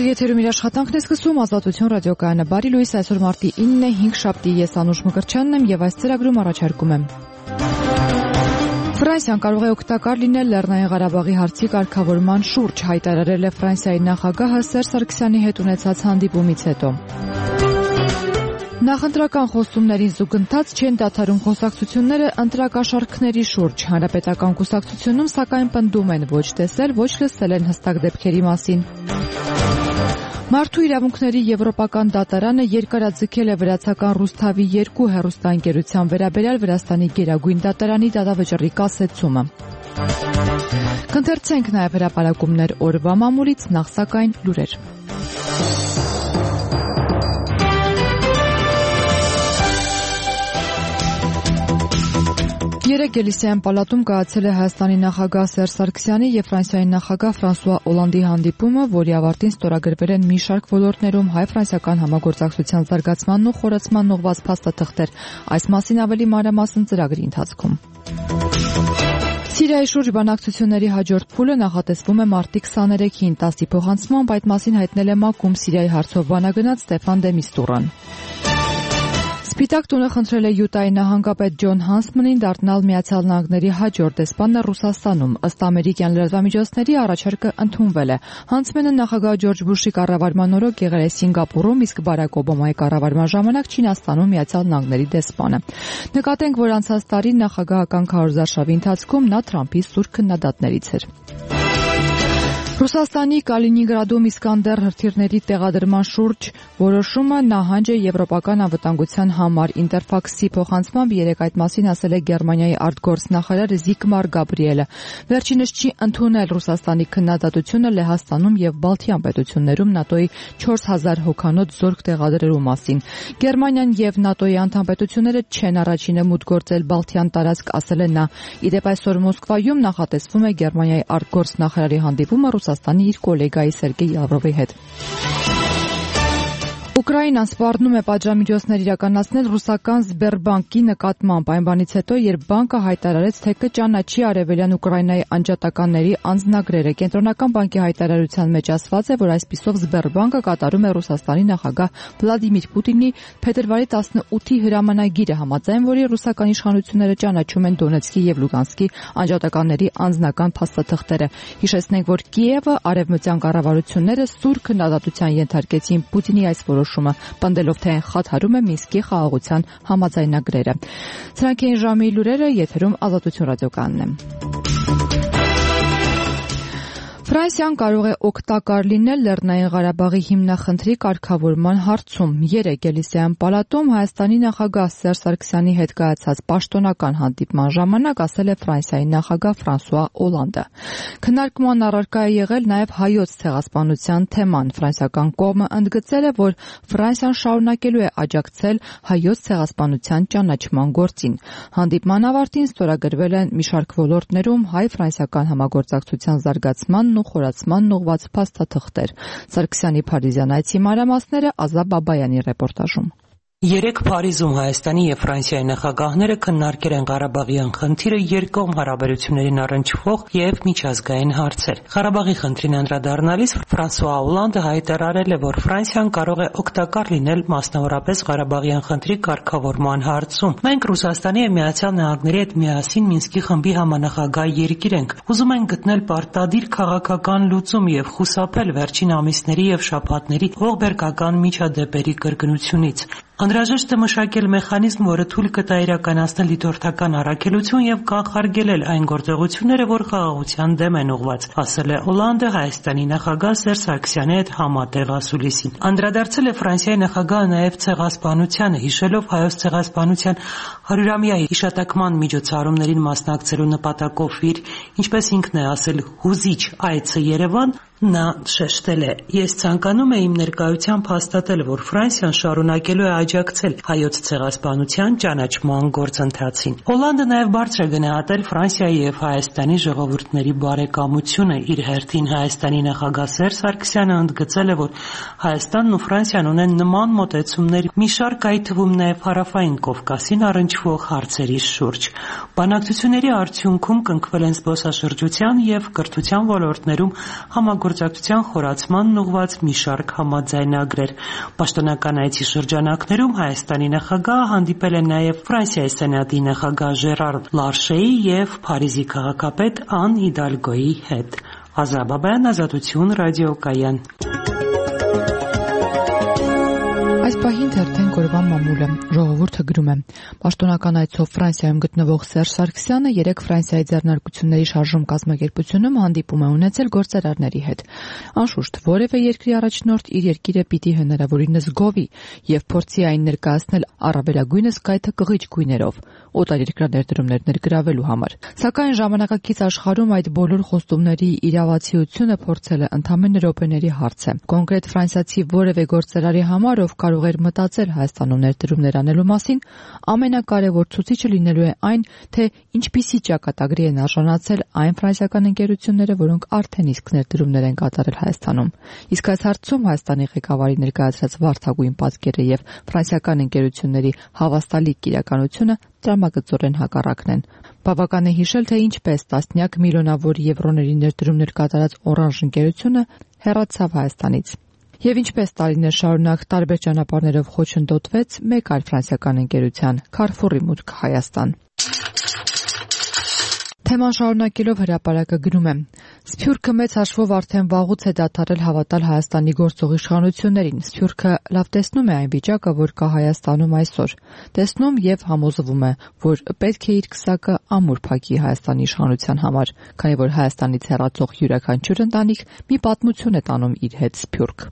Եթերում իր աշխատանքն է սկսում Ազատություն ռադիոկայանը։ Բարի լույս, այսօր մարտի 9-ն է, 5 շաբթի, ես Անուշ Մկրտչյանն եմ եւ այս ծրագրում առաջարկում եմ. Ֆրանսիան կարող է օգտակար լինել Լեռնային Ղարաբաղի հարցի կարգավորման շուրջ, հայտարարել է Ֆրանսիայի նախագահը Սերժ Սարգսյանի հետ ունեցած հանդիպումից հետո։ Նախընտրական խոստումներին զուգընթաց չեն դադարում խոսակցությունները ընտրակաշառքների շուրջ։ Հանրապետական կուսակցությունում սակայն պնդում են ոչ տեսել, ոչ լսել են հստակ դեպքերի մասին։ Մարդու իրավունքների եվրոպական դատարանը երկարաձգել է վրացական Ռուսթավի 2 հեռուստաընկերության վերաբերյալ Վրաստանի գերագույն դատարանի դատավճռի կասեցումը։ Կընթերցենք նաև հրապարակումներ օրվա մամուլից, նախ սակայն լուրեր։ Երեկ Էլիսեյան պալատում կայացել է Հայաստանի նախագահ Սերժ Սարգսյանի եւ Ֆրանսիայի նախագահ Ֆրանսուଆ Օլանդի հանդիպումը, որի ավարտին ստորագրվել են մի շարք ոլորտներում հայ-ֆրանսիական համագործակցության զարգացմանն ու խորացմանն ուղղված փաստաթղթեր։ Այս մասին ավելի մանրամասն ծրագրի ընթացքում։ Սիրիայի շուրջ բանակցությունների հաջորդ փուլը նախատեսվում է մարտի 23-ին, 10-ի փոխանցմամբ այդ մասին հայտնել է ՄԱԿ-ում Սիրիայի հարցով բանագնաց Ստեֆան դե Միստուրան։ Սպիտակ տունը խնդրել է Յուտայի նահանգապետ Ջոն Հանսմանին դառնալ Միացյալ Նահանգների հաջորդ դեսպանը Ռուսաստանում։ Ըստ ամերիկյան լրատվամիջոցների առաջարկը ընդունվել է։ Հանսմանը նախագահ Ջորջ Բուշի կառավարման օրոք եղել է Սինգապուրում, իսկ Բարակ Օբամայի կառավարման ժամանակ Չինաստանում Միացյալ Նահանգների դեսպանը։ Նկատենք, որ անցած տարի նախագահական քարոզարշավի ընթացքում նա Թրամփի սուր քննադատներից էր։ Ռուսաստանի Կալինինգրադում Իսկանդեր հրթիռների տեղադրման շուրջ որոշումը նահանջ է եվրոպական անվտանգության համար։ Ինտերֆաքսի փոխանցմամբ երեկ այդ մասին ասել է Գերմանիայի արտգործնախարար Զիգմար Գաբրիելը։ Վերջինս չի ընդունել Ռուսաստանի քննադատությունը Լեհաստանում եւ Բալթյան պետություններում ՆԱՏՕ-ի 4000 հոգանոց զորք տեղադրելու մասին։ Գերմանիան եւ ՆԱՏՕ-ի անդամ պետությունները չեն առաջինը մուտք գործել Բալթյան տարածք, ասել է նա։ Իդեպ այսօր Մոսկվայում նախատեսվում է Գերմանիայի արտգործնախարարի հանդիպումը Ռուսաստանի իր գոլեգայի Սերգեյ Լավրովի հետ։ Ուկրաինան սպառնում է պատժամիջոցներ իրականացնել ռուսական Սբերբանկի նկատմամբ այն բանից հետո, երբ բանկը հայտարարեց, թե կճանաչի արևելյան Ուկրաինայի անջատականների անձնագրերը։ Կենտրոնական բանկի հայտարարության մեջ ասված է, որ այսպիսով Սբերբանկը կատարում է Ռուսաստանի նախագահ Վլադիմիր Պուտինի փետրվարի 18-ի հրամանագիրը, համաձայն որի ռուսական իշխանությունները ճանաչում են Դոնեցկի եւ Լուգանսկի անջատականների անձնական փաստաթղթերը։ Հիշեցնենք, որ Կիևը, արևմտյան կառավարությունները սուր քննադատության ենթարկեցին Պուտինի այս որոշումը, պնդելով, թե խաթարում է Մինսկի խաղաղության համաձայնագրերը։ Սրանք էին ժամի լուրերը, եթերում Ազատություն ռադիոկայանն է։ Ֆրանսիան կարող է օգտակար լինել Լեռնային Ղարաբաղի հիմնախնդրի կարգավորման հարցում։ Երեկ Էլիսեյան պալատում Հայաստանի նախագահ Սերժ Սարգսյանի հետ կայացած պաշտոնական հանդիպման ժամանակ ասել է Ֆրանսիայի նախագահ Ֆրանսուଆ Օլանդը։ Քննարկման առարկա է եղել նաև հայոց ցեղասպանության թեման։ Ֆրանսիական կողմը ընդգծել է, որ Ֆրանսիան շարունակելու է աջակցել հայոց ցեղասպանության ճանաչման գործին։ Հանդիպման ավարտին ստորագրվել են մի շարք ոլորտներում հայ-ֆրանսիական համագործակցության զարգացման ու խորացման ուղղված փաստաթղթեր։ Սարգսյանի Փարիզյան այցի մանրամասները Ազա Բաբայանի ռեպորտաժում։ Երեկ Փարիզում Հայաստանի եւ Ֆրանսիայի նախագահները քննարկել են Ղարաբաղյան խնդիրը երկկողմ հարաբերություններին առնչվող եւ միջազգային հարցեր։ Ղարաբաղի խնդրին անդրադառնալիս Ֆրանսուଆ Օլանդը հայտարարել է, որ Ֆրանսիան կարող է օգտակար լինել մասնավորապես Ղարաբաղյան խնդրի կարգավորման հարցում։ Մենք Ռուսաստանի եւ Միացյալ Նահանգների հետ միասին Մինսկի խմբի համանախագահ երկիր ենք։ Ուզում ենք գտնել պարտադիր քաղաքական լուծում եւ խուսափել վերջին ամիսների եւ շաբաթների ողբերգական միջադեպերի կրկնությունից։ Անհրաժեշտ է մշակել մեխանիզմ, որը թույլ կտա իրականացնել դիտորդական առաքելություն եւ կանխարգելել այն գործողությունները, որ խաղաղության դեմ են ուղղված, ասել է Օլանդը Հայաստանի նախագահ Սերժ Սարգսյանի հետ համատեղ ասուլիսին։ Անդրադարձել է Ֆրանսիայի նախագահը նաեւ ցեղասպանությանը, հիշելով հայոց ցեղասպանության 100-ամյա հիշատակման միջոցառումներին մասնակցելու նպատակով իր, ինչպես ինքն է ասել, հուզիչ այցը Երևան, նա շեշտել է. «Ես ցանկանում եմ իմ ներկայությամբ հաստատել, որ Ֆրանսիան շարունակելու է աջակցել հայոց ցեղասպանության ճանաչման գործընթացին»։ Օլանդը նաև բարձր է գնահատել Ֆրանսիայի եւ Հայաստանի ժողովուրդների բարեկամությունը։ Իր հերթին Հայաստանի նախագահ Սերժ Սարգսյանը ընդգծել է, որ Հայաստանն ու Ֆրանսիան ունեն նման մոտեցումներ մի շարք, այդ թվում նաև Հարավային Կովկասին առնչվող հարցերի շուրջ։ Բանակցությունների արդյունքում կնքվել են զբոսաշրջության եւ կրթության ոլորտներում համագործակցության համագործակցության խորացմանն ուղղված մի շարք համաձայնագրեր։ Պաշտոնական այցի շրջանակներում Հայաստանի նախագահը հանդիպել է նաև Ֆրանսիայի սենատի նախագահ Ժերար Լարշեի եւ Փարիզի քաղաքապետ Ան Հիդալգոյի հետ։ Ազրա Բաբայան, Ազատություն, ռադիոկայան։ Այս պահին թերթեն կորվան մամուլը ժողովուրդը գրում է. Պաշտոնական այցով Ֆրանսիայում գտնվող Սերժ Սարգսյանը երեք Ֆրանսիայի ձեռնարկությունների շարժում կազմակերպությունում հանդիպում է ունեցել գործարարների հետ։ Անշուշտ որևէ երկրի առաջնորդ իր երկիրը պիտի հնարավորինս գովի եւ փորձի այն ներկայացնել առավելագույնս կայքը կղիչ գույներով օտարերկրյա ներդրումներ ներգրավելու համար։ Սակայն ժամանակակից աշխարհում այդ բոլոր խոստումների իրավացիությունը փորձելը ընդամենը րոպեների հարց է։ Կոնկրետ ֆրանսիացի որևէ գործարարի համար, ով կարող էր մտածել Հայաստանում ներդրումներ անելու մասին, ամենակարևոր ցուցիչը լինելու է այն, թե ինչպիսի ճակատագրի են արժանացել այն ֆրանսիական ընկերությունները, որոնք արդեն իսկ ներդրումներ են կատարել Հայաստանում։ Իսկ այս հարցում Հայաստանի ղեկավարի ներկայացրած վարդագույն պատկերը եւ ֆրանսիական ընկերությունների հավաստալի իրականությունը տրամագծորեն հակառակն են։ Բավական է հիշել, թե ինչպես տասնյակ միլիոնավոր եվրոների ներդրումներ կատարած Օրանժ ընկերությունը հեռացավ Հայաստանից։ Եվ ինչպես տարիներ շարունակ տարբեր ճանապարհներով խոչընդոտվեց մեկ այլ ֆրանսիական ընկերության՝ Carrefour-ի մուտք Հայաստան։ Թեման շարունակելով հրապարակը գրում է. Սփյուռքը մեծ հաշվով արդեն վաղուց է դադարել հավատալ Հայաստանի գործող իշխանություններին։ Սփյուռքը լավ տեսնում է այն վիճակը, որ կա Հայաստանում այսօր։ Տեսնում եւ համոզվում է, որ պետք է իր քսակը ամուր փակի Հայաստանի իշխանության համար, քանի որ Հայաստանից հեռացող յուրաքանչյուր ընտանիք մի պատմություն է տանում իր հետ Սփյուռք։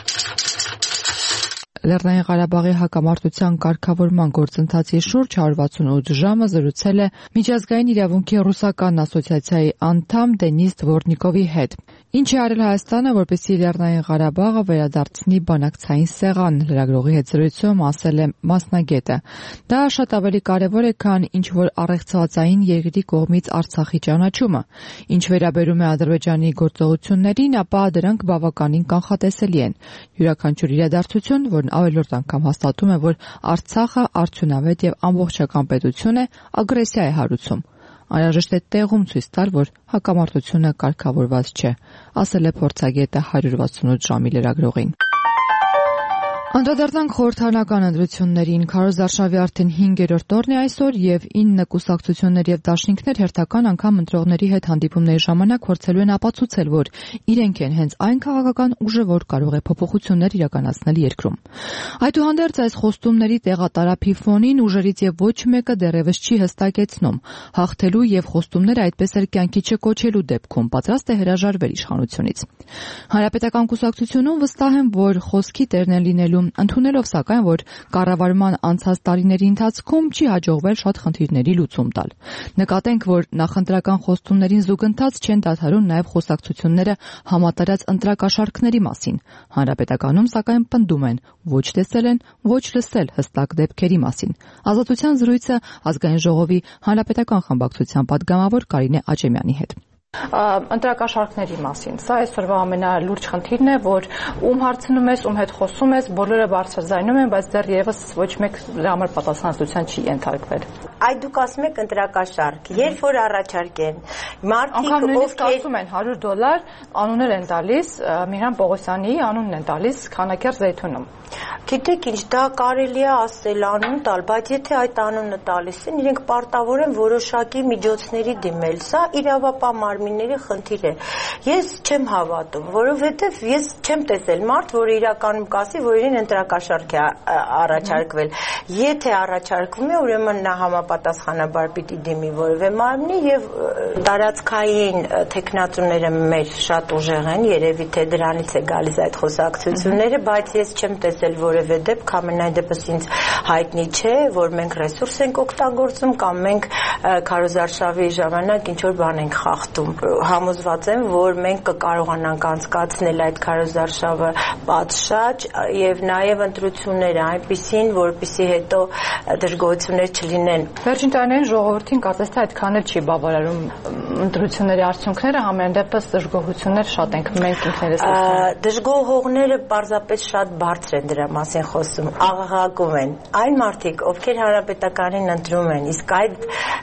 Լեռնային Ղարաբաղի հակամարտության կարգավորման գործընթացի շուրջ 168 ժամը զրուցել է Միջազգային իրավունքի ռուսական ասոցիացիայի անդամ Դենիս Դվորնիկովի հետ։ Ինչ է արել Հայաստանը, որպեսզի Լեռնային Ղարաբաղը վերադարձնի բանակցային սեղան, լրագրողի հետ զրույցում ասել է մասնագետը։ Դա շատ ավելի կարևոր է, քան ինչ-որ առեղծվածային երկրի կողմից Արցախի ճանաչումը։ Ինչ վերաբերում է Ադրբեջանի գործողություններին, ապա դրանք բավականին կանխատեսելի են։ Յուրաքանչյուր իրադարձություն, որն ավելորդ անգամ հաստատում է, որ Արցախը արդյունավետ եւ ամբողջական պետություն է, ագրեսիա է հարուցում։ Անհրաժեշտ է տեղում ցույց տալ, որ հակամարտությունը կարգավորված չէ, ասել է փորձագետը 168 ժամի լրագրողին։ Անդրադառնանք խորհրդարանական ընտրություններին։ Քարոզ Արշավի արդեն 5-րդ օրն է այսօր եւ 9 կուսակցություններ եւ դաշինքներ հերթական անգամ ընտրողների հետ հանդիպումների ժամանակ փորձելու են ապացուցել, որ իրենք են հենց այն քաղաքական ուժը, որ կարող է փոփոխություններ իրականացնել երկրում։ Այդուհանդերձ այս խոստումների տեղատարափի ֆոնին ուժերից եւ ոչ մեկը դեռևս չի հստակեցնում հաղթելու եւ խոստումները այդպես էլ կյանքի չկոչելու դեպքում պատրաստ է հրաժարվել իշխանությունից։ Հանրապետական կուսակցությունում վստահ են, որ խոսքի տերն են լինելու, ընդունելով սակայն, որ կառավարման անցած տարիների ընթացքում չի հաջողվել շատ խնդիրների լուծում տալ։ Նկատենք, որ նախընտրական խոստումներին զուգընթաց չեն դադարում նաև խոսակցությունները համատարած ընտրակաշառքների մասին։ Հանրապետականում սակայն պնդում են, ոչ տեսել են, ոչ լսել հստակ դեպքերի մասին։ Ազատության զրույցը ազգային ժողովի հանրապետական խմբակցության պատգամավոր Կարինե Աճեմյանի հետ։ Ընտրակաշառքների մասին։ Սա այսօրվա ամենալուրջ խնդիրն է, որ ում հարցնում ես, ում հետ խոսում ես, բոլորը բարձրաձայնում են, բայց դեռևս ոչ մեկ դրա համար պատասխանատվության չի ենթարկվել։ Այդ դուք ասում եք ընտրակաշառք, երբ որ առաջարկեն, մարդիկ ովքեր ասում են $100 անուններ են տալիս, Միհրան Պողոսյանի անունն են տալիս Քանաքեռ Զեյթունում։ Գիտեք ինչ, դա կարելի է ասել անուն տալ, բայց եթե այդ անունը տալիս են, իրենք պարտավոր են որոշակի միջոցների դիմել։ Սա իրավապահ մարմինների խնդիր է։ Ես չեմ հավատում, որովհետև ես չեմ տեսել մարդ, որը իրականում կասի, որ իրեն ընտրակաշառք է առաջարկվել։ Եթե առաջարկվում է, ուրեմն նա համապատասխանաբար պիտի դիմի որևէ մարմնի եւ տարածքային տեխնատուները մեր շատ ուժեղ են, երևի թե դրանից է գալիս այդ խոսակցությունները, բայց ես չեմ տեսել որևէ դեպք, ամենայն դեպս ինձ հայտնի չէ, որ մենք ռեսուրս ենք օգտագործում կամ մենք քարոզարշավի ժամանակ ինչ որ բան ենք խախտում։ Համոզված եմ, որ մենք կկարողանանք անցկացնել այդ քարոզարշավը պատշաճ եւ նաեւ ընտրությունները այնպիսին, որպեսզի հետո դժգոհություններ չլինեն։ Վերջին տարիներին ժողովրդին կարծես թե այդքան էլ չի բավարարում ընտրությունների արդյունքները, համեն դեպս դժգոհություններ շատ ենք մենք ինքներս տեսնում։ Դժգոհողները պարզապես շատ բարձր են դրա մասին խոսում, աղաղակում են։ Այն մարդիկ, ովքեր հանրապետականին ընտրում են, իսկ այդ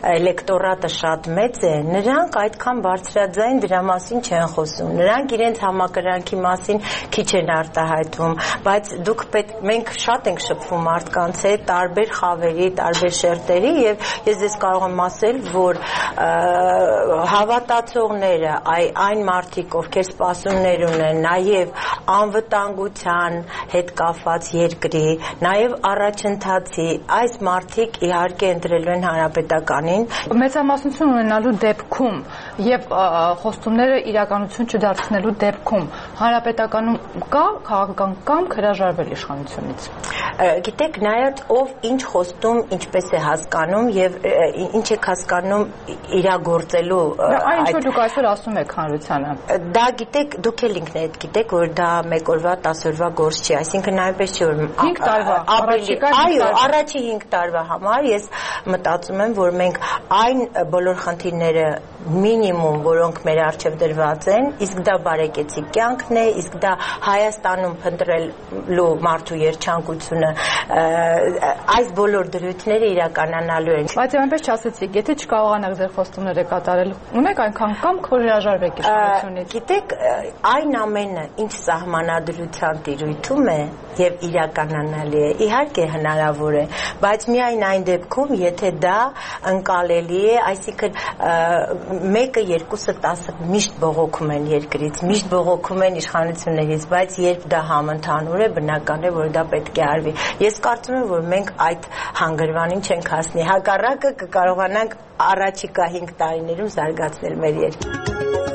էլեկտորատը շատ մեծ է, նրանք այդքան բարձրաձայն դրա մասին չեն խոսում, նրանք իրենց համակրանքի մասին քիչ են արտահայտվում, բայց մենք շատ ենք շփվում մարդկանց հետ, տարբեր խավերի, տարբեր շերտերի, եւ ես ձեզ կարող եմ ասել, որ հավատացողները, այն մարդիկ, ովքեր սպասումներ ունեն, նաեւ անվտանգության հետ կապված երկրի, նաեւ առաջընթացի, այս մարդիկ իհարկե ընտրելու են Հանրապետականին։ Մեծամասնություն ունենալու դեպքում եւ խոստումները իրականություն չդարձնելու դեպքում Հանրապետականում կա քաղաքական կամք հրաժարվել իշխանությունից։ Գիտեք, նայած ով ինչ խոստում, ինչպես է հասկանում եւ ինչ եք հասկանում իրագործելու այն ինչ դուք այսօր ասում եք հանրությանը։ Դա գիտեք, դուք էլ ինքներդ գիտեք, որ դա 1 օրվա 10 օրվա գործ չի, այսինքն այնպես չի որ 5 տարվա, այո, առաջի 5 տարվա համար ես մտածում եմ, որ մենք այն բոլոր խնդիրները մինիմում, որոնք մեր առջև դրված են, իսկ դա բարեկեցիկ կյանքն է, իսկ դա Հայաստանում փնտրելու մարդու երջանկությունը, այս բոլոր դրույթները իրականանալու են։ Բայց այնպես չասեցիք, եթե չկարողանաք ձեր խոստումները կատարել, ունեք այնքան կամք, որ հրաժարվեք իշխանությունից։ Գիտեք, այն ամենը, ինչ սահմանադրության տիրույթում է եւ իրականանալի է, իհարկե հնարավոր է, բայց միայն այն դեպքում, եթե դա ընկալելի է, այսինքն 1-2 10 միշտ բողոքում են երկրից, միշտ բողոքում են իշխանություններից, բայց երբ դա համընդհանուր է, բնական է, որ դա պետք է արվի։ Ես կարծում եմ, որ մենք այդ հանգրվանին չենք հասնի, հակառակը կկարողանանք առաջիկա 5 տարիներում զարգացնել մեր երկիրը։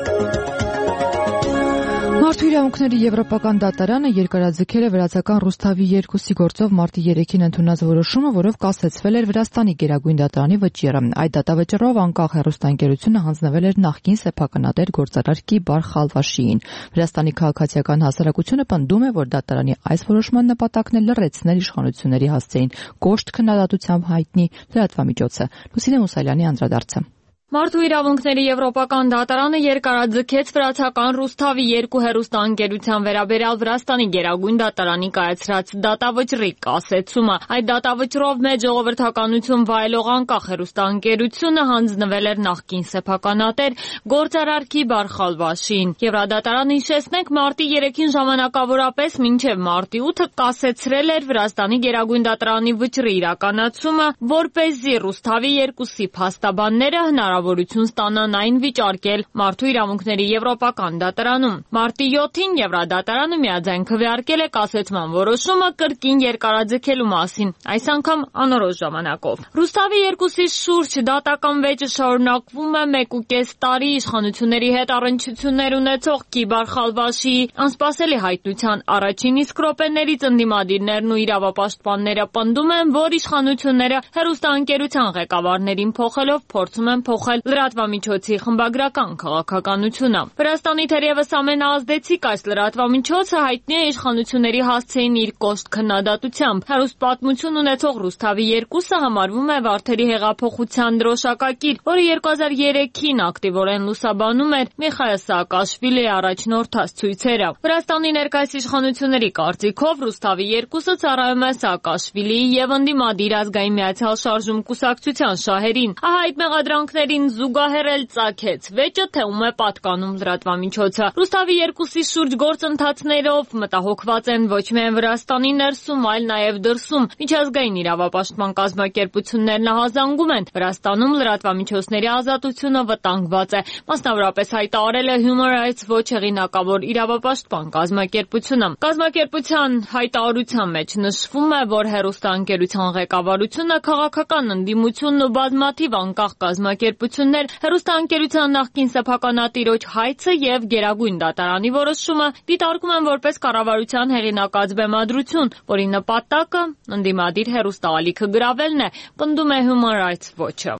Մարդու իրավունքների եվրոպական դատարանը երկարաձգել է վրացական Ռուսթավի 2-ի գործով մարտի 3-ին ընդունած որոշումը, որով կասեցվել էր Վրաստանի գերագույն դատարանի վճիռը։ Այդ դատավճռով անկախ հեռուստաընկերությունը հանձնվել էր նախկին սեփականատեր գործարար Կիբար Խալվաշիին։ Վրաստանի քաղաքացիական հասարակությունը պնդում է, որ դատարանի այս որոշման նպատակն է լրացնել իշխանությունների հասցեին կոշտ քննադատությամբ հայտնի լրատվամիջոցը։ Լուսինե Մուսալյանի անդրադարձը։ Մարդու իրավունքների եվրոպական դատարանը երկարաձգեց վրացական Ռուսթավի 2 հեռուստաընկերության վերաբերյալ Վրաստանի գերագույն դատարանի կայացրած դատավճռի կասեցումը։ Այդ դատավճռով մեծ ժողովրդականություն վայելող անկախ հեռուստաընկերությունը հանձնվել էր նախկին սեփականատեր գործարար Կիբար Խալվաշիին։ Եվրադատարանը հիշեցնենք մարտի 3-ին ժամանակավորապես մինչև մարտի 8-ը կասեցրել էր Վրաստանի գերագույն դատարանի վճռի իրականացումը, որպեսզի Ռուսթավի 2-ի փաստաբանները հնարավորություն ստանան այն վիճարկել մարդու իրավունքների եվրոպական դատարանում։ Մարտի 7-ին Եվրադատարանը միաձայն քվեարկել է կասեցման որոշումը կրկին երկարաձգելու մասին, այս անգամ անորոշ ժամանակով։ Ռուսթավի 2-ի շուրջ դատական վեճը շարունակվում է 1.5 տարի իշխանությունների հետ առնչություններ ունեցող Կիբար Խալվաշիի անսպասելի հայտնության առաջին իսկ րոպեներից ընդդիմադիրներն ու իրավապաշտպանները պնդում են, որ իշխանությունները հեռուստաընկերության ղեկավարներին փոխելով փորձում են փոխել լրատվամիջոցի խմբագրական քաղաքականությունը։ Վրաստանի թերևս ամենաազդեցիկ այս լրատվամիջոցը հայտնի է իշխանությունների հասցեին իր կոշտ քննադատությամբ։ Հեռուստապատմություն ունեցող Ռուսթավի 2-ը համարվում է Վարդերի հեղափոխության դրոշակակիր, որը 2003-ին ակտիվորեն լուսաբանում էր Միխայիլ Սաակաշվիլիի առաջնորդած ցույցերը։ Վրաստանի ներկայիս իշխանությունների կարծիքով Ռուսթավի 2-ը ծառայում է Սաակաշվիլիի եւ ընդդիմադիր ազգային միացյալ շարժում կուսակցության շահերին։ Այդ մեղադրանքներին զուգահեռ էլ ծագեց վեճը, թե ում է պատկանում լրատվամիջոցը։ Ռուսթավի 2-ի շուրջ գործընթացներով մտահոգված են ոչ միայն Վրաստանի ներսում, այլ նաև դրսում։ Միջազգային իրավապաշտպան կազմակերպություններն ահազանգում են Վրաստանում լրատվամիջոցների ազատությունը վտանգված է։ Մասնավորապես հայտարարել է Human Rights Watch հեղինակավոր իրավապաշտպան կազմակերպությունը։ Կազմակերպության հայտարարության մեջ նշվում է, որ հեռուստաընկերության ղեկավարությունը քաղաքական ընդդիմությունն ու բազմաթիվ անկախ կազմակերպություններ հեռուստաընկերության նախկին սեփականատիրոջ հայցը եւ գերագույն դատարանի որոշումը դիտարկում են որպես կառավարության հեղինակած բեմադրություն, որի նպատակը ընդդիմադիր հեռուստաալիքը գրավելն է, պնդում է Human Rights Watch-ը։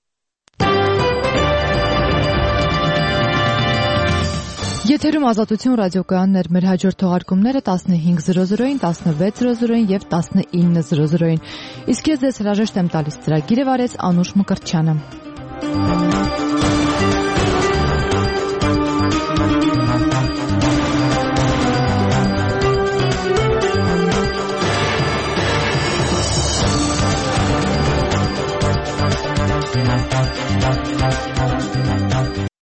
Եթերում Ազատություն ռադիոկայաններ, մեր հաջորդ թողարկումները 15:00-ին, 16:00-ին եւ 19:00-ին։ Իսկ ես ձեզ հրաժեշտ եմ տալիս ծրագիրը վարեց Անուշ Մկրտչյանը։